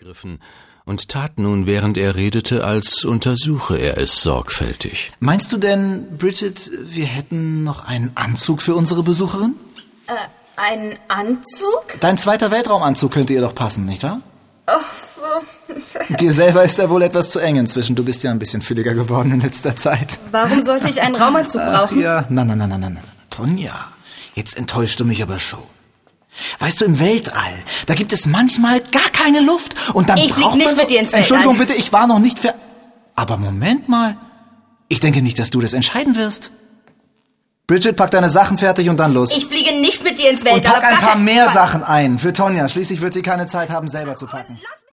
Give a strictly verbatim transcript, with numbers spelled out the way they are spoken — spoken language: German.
ergriffen und tat nun, während er redete, als untersuche er es sorgfältig. Meinst du denn, Bridget, wir hätten noch einen Anzug für unsere Besucherin? Äh, einen Anzug? Dein zweiter Weltraumanzug könnte ihr doch passen, nicht wahr? Oh, Dir selber ist er wohl etwas zu eng inzwischen. Du bist ja ein bisschen fülliger geworden in letzter Zeit. warum sollte ich einen Raumanzug brauchen? Ach ja, na, na, na, na, na, na. Tonja, jetzt enttäuschst du mich aber schon. Weißt du, im Weltall, da gibt es manchmal gar keine Luft. Und dann Ich flieg braucht nicht man so, mit dir ins Weltall. Entschuldigung bitte, ich war noch nicht für... Aber Moment mal. Ich denke nicht, dass du das entscheiden wirst. Bridget, pack deine Sachen fertig und dann los. Ich fliege nicht mit dir ins und Weltall. pack auf ein gar paar keinen mehr Fall. Sachen ein. Für Tonja. Schließlich wird sie keine Zeit haben, selber zu packen.